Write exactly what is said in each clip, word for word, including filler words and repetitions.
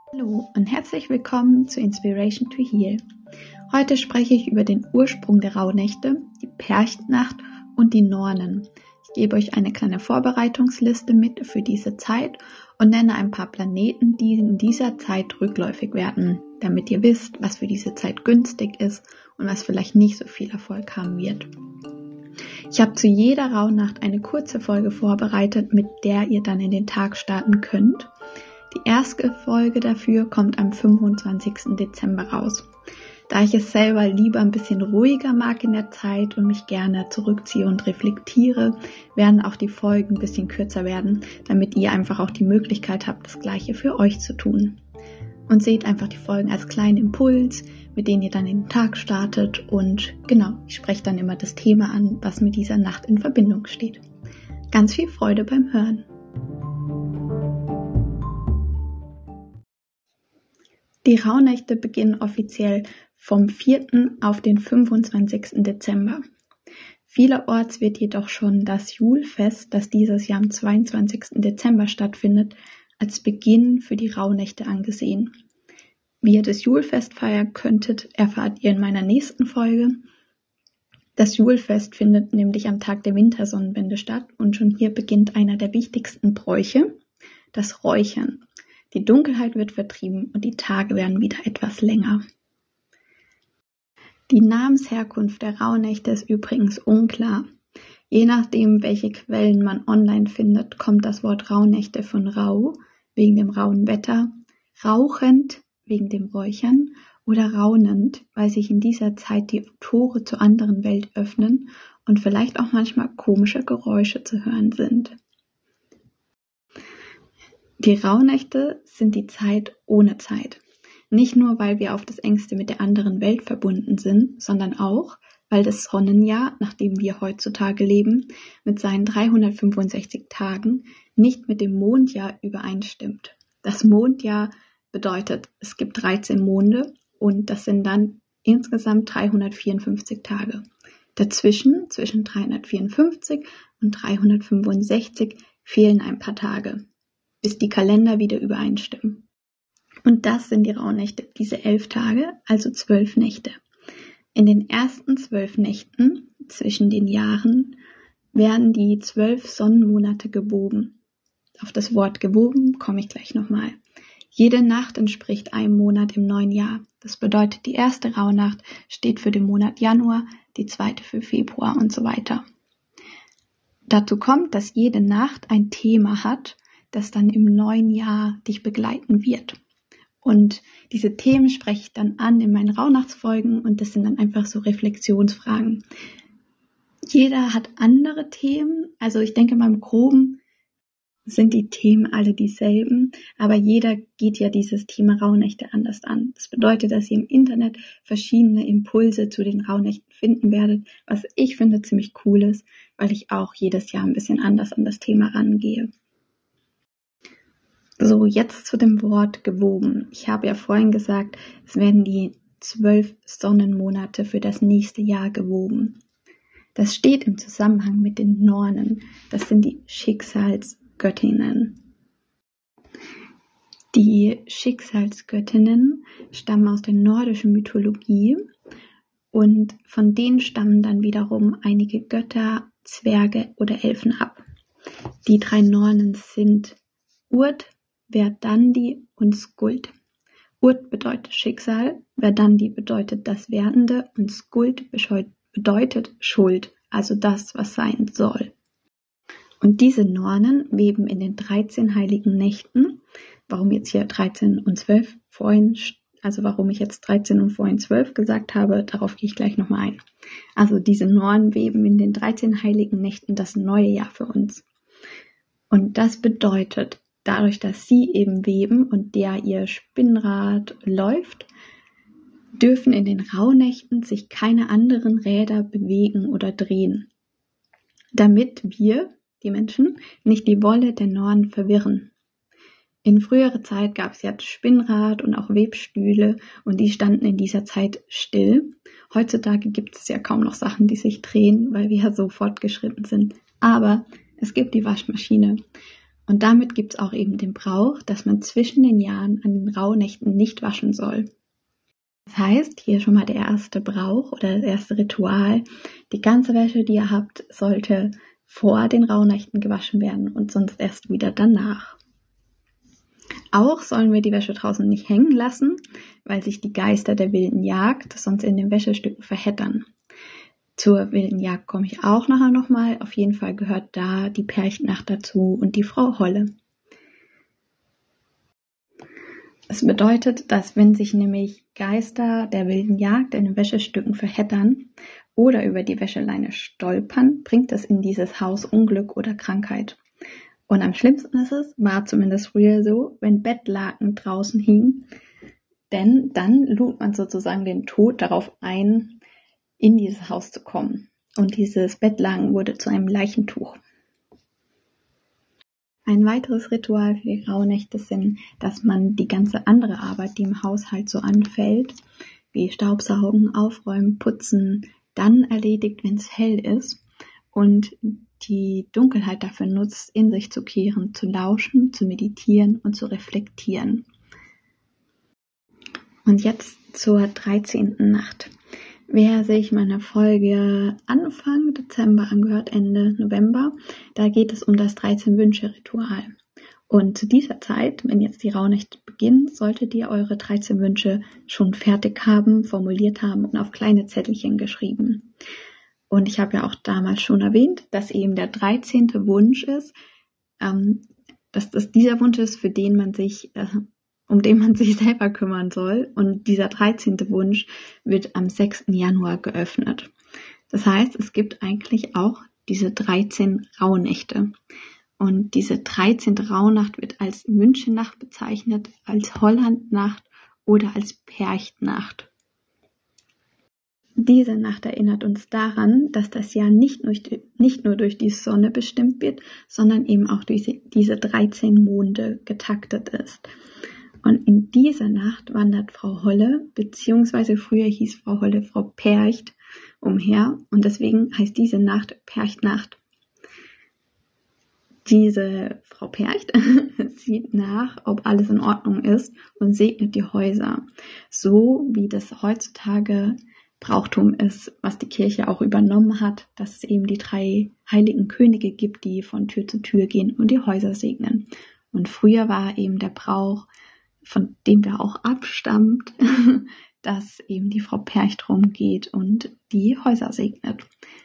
Hallo und herzlich willkommen zu Inspiration to Heal. Heute spreche ich über den Ursprung der Rauhnächte, die Perchnacht und die Nornen. Ich gebe euch eine kleine Vorbereitungsliste mit für diese Zeit und nenne ein paar Planeten, die in dieser Zeit rückläufig werden, damit ihr wisst, was für diese Zeit günstig ist und was vielleicht nicht so viel Erfolg haben wird. Ich habe zu jeder Rauhnacht eine kurze Folge vorbereitet, mit der ihr dann in den Tag starten könnt. Die erste Folge dafür kommt am fünfundzwanzigsten Dezember raus. Da ich es selber lieber ein bisschen ruhiger mag in der Zeit und mich gerne zurückziehe und reflektiere, werden auch die Folgen ein bisschen kürzer werden, damit ihr einfach auch die Möglichkeit habt, das Gleiche für euch zu tun. Und seht einfach die Folgen als kleinen Impuls, mit denen ihr dann in den Tag startet. Und genau, ich spreche dann immer das Thema an, was mit dieser Nacht in Verbindung steht. Ganz viel Freude beim Hören. Die Rauhnächte beginnen offiziell vom vierten auf den fünfundzwanzigsten Dezember. Vielerorts wird jedoch schon das Julfest, das dieses Jahr am zweiundzwanzigsten Dezember stattfindet, als Beginn für die Rauhnächte angesehen. Wie ihr das Julfest feiern könntet, erfahrt ihr in meiner nächsten Folge. Das Julfest findet nämlich am Tag der Wintersonnenwende statt und schon hier beginnt einer der wichtigsten Bräuche, das Räuchern. Die Dunkelheit wird vertrieben und die Tage werden wieder etwas länger. Die Namensherkunft der Rauhnächte ist übrigens unklar. Je nachdem, welche Quellen man online findet, kommt das Wort Rauhnächte von rau, wegen dem rauen Wetter, rauchend, wegen dem Räuchern oder raunend, weil sich in dieser Zeit die Tore zur anderen Welt öffnen und vielleicht auch manchmal komische Geräusche zu hören sind. Die Rauhnächte sind die Zeit ohne Zeit. Nicht nur, weil wir auf das Engste mit der anderen Welt verbunden sind, sondern auch, weil das Sonnenjahr, nach dem wir heutzutage leben, mit seinen dreihundertfünfundsechzig Tagen nicht mit dem Mondjahr übereinstimmt. Das Mondjahr bedeutet, es gibt dreizehn Monde und das sind dann insgesamt dreihundertvierundfünfzig Tage. Dazwischen, zwischen dreihundertvierundfünfzig und dreihundertfünfundsechzig, fehlen ein paar Tage, bis die Kalender wieder übereinstimmen. Und das sind die Rauhnächte, diese elf Tage, also zwölf Nächte. In den ersten zwölf Nächten zwischen den Jahren werden die zwölf Sonnenmonate gewoben. Auf das Wort gewoben komme ich gleich nochmal. Jede Nacht entspricht einem Monat im neuen Jahr. Das bedeutet, die erste Rauhnacht steht für den Monat Januar, die zweite für Februar und so weiter. Dazu kommt, dass jede Nacht ein Thema hat, das dann im neuen Jahr dich begleiten wird. Und diese Themen spreche ich dann an in meinen Rauhnachtsfolgen und das sind dann einfach so Reflexionsfragen. Jeder hat andere Themen, also ich denke mal im Groben sind die Themen alle dieselben, aber jeder geht ja dieses Thema Rauhnächte anders an. Das bedeutet, dass ihr im Internet verschiedene Impulse zu den Rauhnächten finden werdet, was ich finde ziemlich cool ist, weil ich auch jedes Jahr ein bisschen anders an das Thema rangehe. So, jetzt zu dem Wort gewoben. Ich habe ja vorhin gesagt, es werden die zwölf Sonnenmonate für das nächste Jahr gewoben. Das steht im Zusammenhang mit den Nornen. Das sind die Schicksalsgöttinnen. Die Schicksalsgöttinnen stammen aus der nordischen Mythologie und von denen stammen dann wiederum einige Götter, Zwerge oder Elfen ab. Die drei Nornen sind Urd, Verdandi und Skuld. Urd bedeutet Schicksal, Verdandi bedeutet das Werdende und Skuld bedeutet Schuld, also das, was sein soll. Und diese Nornen weben in den dreizehn heiligen Nächten, warum jetzt hier dreizehn und zwölf vorhin, also warum ich jetzt dreizehn und vorhin zwölf gesagt habe, darauf gehe ich gleich nochmal ein. Also diese Nornen weben in den dreizehn heiligen Nächten das neue Jahr für uns. Und das bedeutet, dadurch, dass sie eben weben und der ihr Spinnrad läuft, dürfen in den Rauhnächten sich keine anderen Räder bewegen oder drehen, damit wir, die Menschen, nicht die Wolle der Nornen verwirren. In früherer Zeit gab es ja das Spinnrad und auch Webstühle und die standen in dieser Zeit still. Heutzutage gibt es ja kaum noch Sachen, die sich drehen, weil wir ja so fortgeschritten sind. Aber es gibt die Waschmaschine. Und damit gibt es auch eben den Brauch, dass man zwischen den Jahren an den Rauhnächten nicht waschen soll. Das heißt, hier schon mal der erste Brauch oder das erste Ritual. Die ganze Wäsche, die ihr habt, sollte vor den Rauhnächten gewaschen werden und sonst erst wieder danach. Auch sollen wir die Wäsche draußen nicht hängen lassen, weil sich die Geister der wilden Jagd sonst in den Wäschestücken verheddern. Zur wilden Jagd komme ich auch nachher nochmal. Auf jeden Fall gehört da die Perchtnacht dazu und die Frau Holle. Es bedeutet, dass wenn sich nämlich Geister der wilden Jagd in den Wäschestücken verheddern oder über die Wäscheleine stolpern, bringt es in dieses Haus Unglück oder Krankheit. Und am schlimmsten ist es, war zumindest früher so, wenn Bettlaken draußen hingen, denn dann lud man sozusagen den Tod darauf ein, in dieses Haus zu kommen. Und dieses Bettlaken wurde zu einem Leichentuch. Ein weiteres Ritual für die Rauhnächte sind, dass man die ganze andere Arbeit, die im Haushalt so anfällt, wie Staubsaugen, Aufräumen, Putzen, dann erledigt, wenn es hell ist und die Dunkelheit dafür nutzt, in sich zu kehren, zu lauschen, zu meditieren und zu reflektieren. Und jetzt zur dreizehnten Nacht. Wer sich meine Folge Anfang Dezember angehört, Ende November, da geht es um das dreizehn-Wünsche-Ritual. Und zu dieser Zeit, wenn jetzt die Rauhnächte beginnen, solltet ihr eure dreizehn Wünsche schon fertig haben, formuliert haben und auf kleine Zettelchen geschrieben. Und ich habe ja auch damals schon erwähnt, dass eben der dreizehnte Wunsch ist, ähm, dass das dieser Wunsch ist, für den man sich äh, um den man sich selber kümmern soll. Und dieser dreizehnte Wunsch wird am sechsten Januar geöffnet. Das heißt, es gibt eigentlich auch diese dreizehn Rauhnächte. Und diese dreizehnte Rauhnacht wird als Wünschenacht bezeichnet, als Hollandnacht oder als Perchtnacht. Diese Nacht erinnert uns daran, dass das Jahr nicht nur, nicht nur durch die Sonne bestimmt wird, sondern eben auch durch diese dreizehn Monde getaktet ist. Und in dieser Nacht wandert Frau Holle, beziehungsweise früher hieß Frau Holle Frau Percht, umher. Und deswegen heißt diese Nacht Perchtnacht. Diese Frau Percht sieht nach, ob alles in Ordnung ist und segnet die Häuser. So wie das heutzutage Brauchtum ist, was die Kirche auch übernommen hat, dass es eben die drei heiligen Könige gibt, die von Tür zu Tür gehen und die Häuser segnen. Und früher war eben der Brauch, von dem wir auch abstammt, dass eben die Frau Percht rumgeht und die Häuser segnet.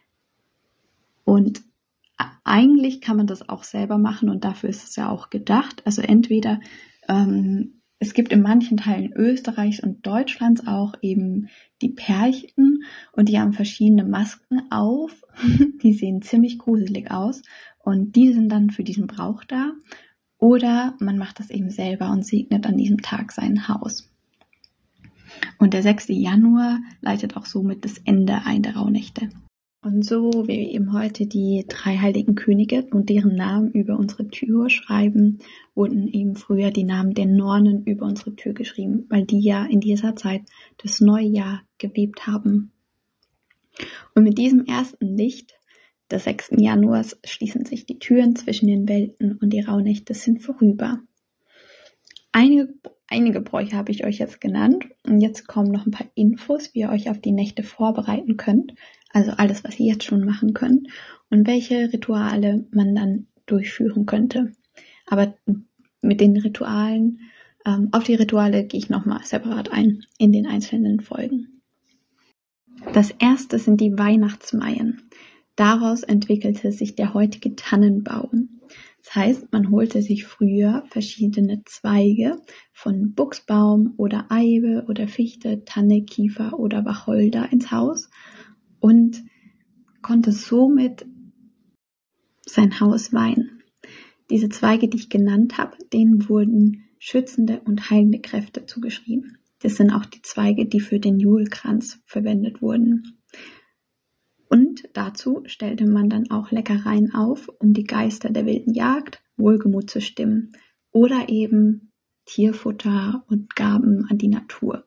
Und eigentlich kann man das auch selber machen und dafür ist es ja auch gedacht. Also entweder, ähm, es gibt in manchen Teilen Österreichs und Deutschlands auch eben die Perchten und die haben verschiedene Masken auf. Die sehen ziemlich gruselig aus und die sind dann für diesen Brauch da. Oder man macht das eben selber und segnet an diesem Tag sein Haus. Und der sechste Januar leitet auch somit das Ende ein der Rauhnächte. Und so wie wir eben heute die drei heiligen Könige und deren Namen über unsere Tür schreiben, wurden eben früher die Namen der Nornen über unsere Tür geschrieben, weil die ja in dieser Zeit das neue Jahr gewebt haben. Und mit diesem ersten Licht des sechsten Januars schließen sich die Türen zwischen den Welten und die Rauhnächte sind vorüber. Einige, einige Bräuche habe ich euch jetzt genannt und jetzt kommen noch ein paar Infos, wie ihr euch auf die Nächte vorbereiten könnt, also alles, was ihr jetzt schon machen könnt und welche Rituale man dann durchführen könnte. Aber mit den Ritualen, ähm, auf die Rituale gehe ich nochmal separat ein in den einzelnen Folgen. Das erste sind die Weihnachtsmeien. Daraus entwickelte sich der heutige Tannenbaum. Das heißt, man holte sich früher verschiedene Zweige von Buchsbaum oder Eibe oder Fichte, Tanne, Kiefer oder Wacholder ins Haus und konnte somit sein Haus weihen. Diese Zweige, die ich genannt habe, denen wurden schützende und heilende Kräfte zugeschrieben. Das sind auch die Zweige, die für den Julkranz verwendet wurden. Und dazu stellte man dann auch Leckereien auf, um die Geister der wilden Jagd Wohlgemut zu stimmen. Oder eben Tierfutter und Gaben an die Natur.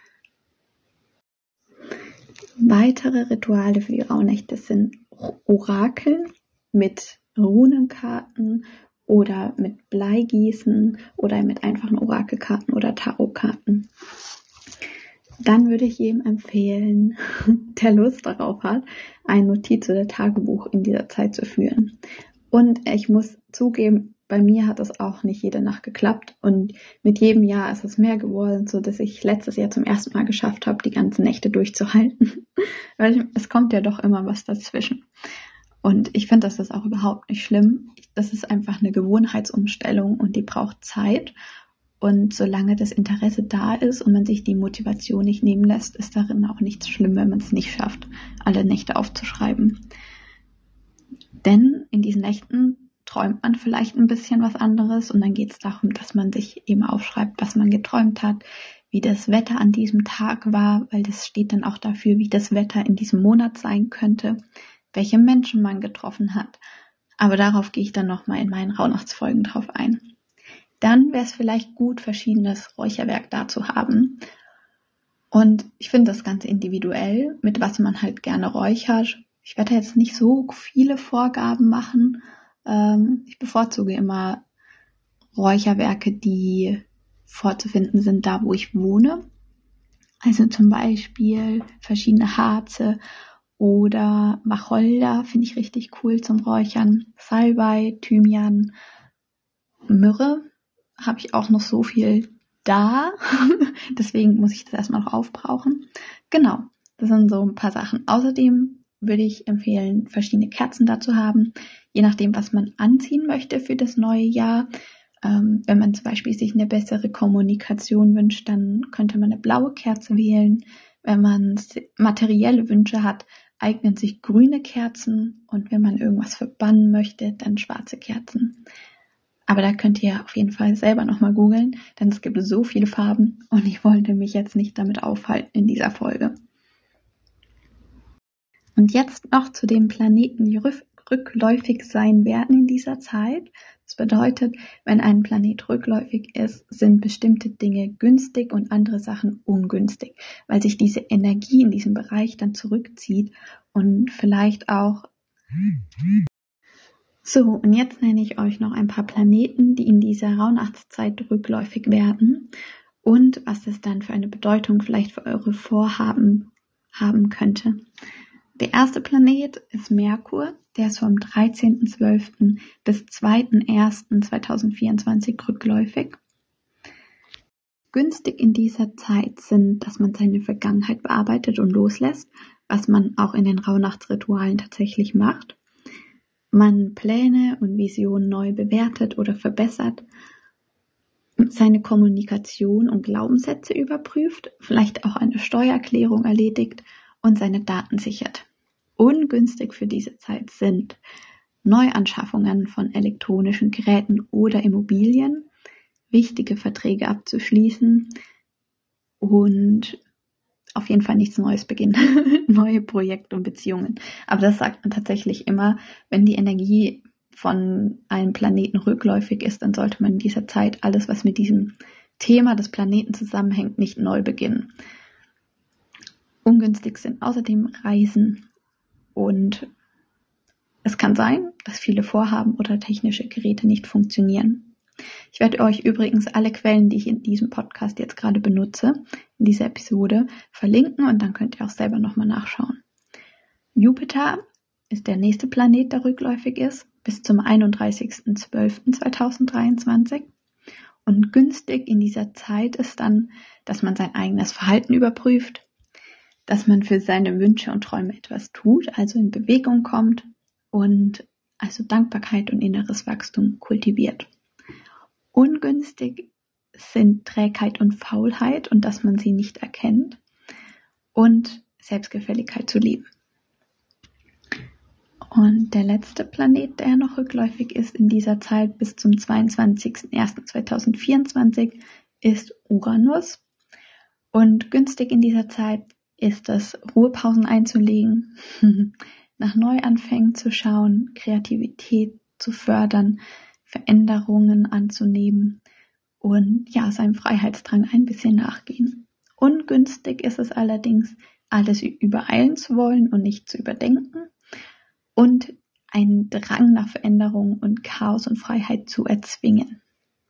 Weitere Rituale für die Rauhnächte sind Orakel mit Runenkarten oder mit Bleigießen oder mit einfachen Orakelkarten oder Tarotkarten. Dann würde ich jedem empfehlen, der Lust darauf hat, ein Notiz- oder Tagebuch in dieser Zeit zu führen. Und ich muss zugeben, bei mir hat das auch nicht jede Nacht geklappt und mit jedem Jahr ist es mehr geworden, so dass ich letztes Jahr zum ersten Mal geschafft habe, die ganzen Nächte durchzuhalten. Weil es kommt ja doch immer was dazwischen. Und ich finde, das ist auch überhaupt nicht schlimm. Das ist einfach eine Gewohnheitsumstellung und die braucht Zeit. Und solange das Interesse da ist und man sich die Motivation nicht nehmen lässt, ist darin auch nichts schlimm, wenn man es nicht schafft, alle Nächte aufzuschreiben. Denn in diesen Nächten träumt man vielleicht ein bisschen was anderes und dann geht es darum, dass man sich eben aufschreibt, was man geträumt hat, wie das Wetter an diesem Tag war, weil das steht dann auch dafür, wie das Wetter in diesem Monat sein könnte, welche Menschen man getroffen hat. Aber darauf gehe ich dann nochmal in meinen Rauhnachtsfolgen drauf ein. Dann wäre es vielleicht gut, verschiedenes Räucherwerk da zu haben. Und ich finde das ganz individuell, mit was man halt gerne räuchert. Ich werde jetzt nicht so viele Vorgaben machen. Ähm, ich bevorzuge immer Räucherwerke, die vorzufinden sind, da wo ich wohne. Also zum Beispiel verschiedene Harze oder Wacholder finde ich richtig cool zum Räuchern. Salbei, Thymian, Myrrhe habe ich auch noch so viel da. Deswegen muss ich das erstmal noch aufbrauchen. Genau, das sind so ein paar Sachen. Außerdem würde ich empfehlen, verschiedene Kerzen dazu haben, je nachdem, was man anziehen möchte für das neue Jahr. Ähm, wenn man zum Beispiel sich eine bessere Kommunikation wünscht, dann könnte man eine blaue Kerze wählen. Wenn man materielle Wünsche hat, eignen sich grüne Kerzen. Und wenn man irgendwas verbannen möchte, dann schwarze Kerzen. Aber da könnt ihr auf jeden Fall selber nochmal googeln, denn es gibt so viele Farben und ich wollte mich jetzt nicht damit aufhalten in dieser Folge. Und jetzt noch zu den Planeten, die rückläufig sein werden in dieser Zeit. Das bedeutet, wenn ein Planet rückläufig ist, sind bestimmte Dinge günstig und andere Sachen ungünstig, weil sich diese Energie in diesem Bereich dann zurückzieht und vielleicht auch... So, und jetzt nenne ich euch noch ein paar Planeten, die in dieser Rauhnachtszeit rückläufig werden und was das dann für eine Bedeutung vielleicht für eure Vorhaben haben könnte. Der erste Planet ist Merkur, der ist vom dreizehnten zwölften bis zweiten ersten zweitausendvierundzwanzig rückläufig. Günstig in dieser Zeit sind, dass man seine Vergangenheit bearbeitet und loslässt, was man auch in den Rauhnachtsritualen tatsächlich macht. Man Pläne und Visionen neu bewertet oder verbessert, seine Kommunikation und Glaubenssätze überprüft, vielleicht auch eine Steuererklärung erledigt und seine Daten sichert. Ungünstig für diese Zeit sind Neuanschaffungen von elektronischen Geräten oder Immobilien, wichtige Verträge abzuschließen und auf jeden Fall nichts Neues beginnen, neue Projekte und Beziehungen. Aber das sagt man tatsächlich immer, wenn die Energie von einem Planeten rückläufig ist, dann sollte man in dieser Zeit alles, was mit diesem Thema des Planeten zusammenhängt, nicht neu beginnen. Ungünstig sind außerdem Reisen und es kann sein, dass viele Vorhaben oder technische Geräte nicht funktionieren. Ich werde euch übrigens alle Quellen, die ich in diesem Podcast jetzt gerade benutze, in dieser Episode, verlinken und dann könnt ihr auch selber nochmal nachschauen. Jupiter ist der nächste Planet, der rückläufig ist, bis zum einunddreißigsten zwölften zweitausenddreiundzwanzig. Und günstig in dieser Zeit ist dann, dass man sein eigenes Verhalten überprüft, dass man für seine Wünsche und Träume etwas tut, also in Bewegung kommt und also Dankbarkeit und inneres Wachstum kultiviert. Ungünstig sind Trägheit und Faulheit und dass man sie nicht erkennt und Selbstgefälligkeit zu leben. Und der letzte Planet, der noch rückläufig ist in dieser Zeit bis zum zweiundzwanzigsten ersten zweitausendvierundzwanzig, ist Uranus. Und günstig in dieser Zeit ist es, Ruhepausen einzulegen, nach Neuanfängen zu schauen, Kreativität zu fördern, Veränderungen anzunehmen und ja, seinem Freiheitsdrang ein bisschen nachgehen. Ungünstig ist es allerdings, alles übereilen zu wollen und nicht zu überdenken und einen Drang nach Veränderung und Chaos und Freiheit zu erzwingen.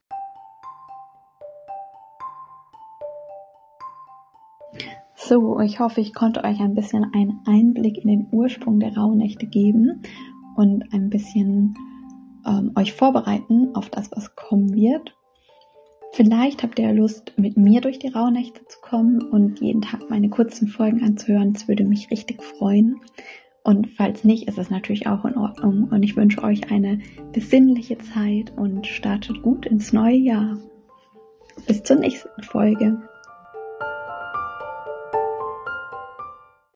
So, ich hoffe, ich konnte euch ein bisschen einen Einblick in den Ursprung der Rauhnächte geben und ein bisschen ähm, euch vorbereiten auf das, was kommen wird. Vielleicht habt ihr Lust, mit mir durch die Rauhnächte zu kommen und jeden Tag meine kurzen Folgen anzuhören. Das würde mich richtig freuen. Und falls nicht, ist es natürlich auch in Ordnung. Und ich wünsche euch eine besinnliche Zeit und startet gut ins neue Jahr. Bis zur nächsten Folge.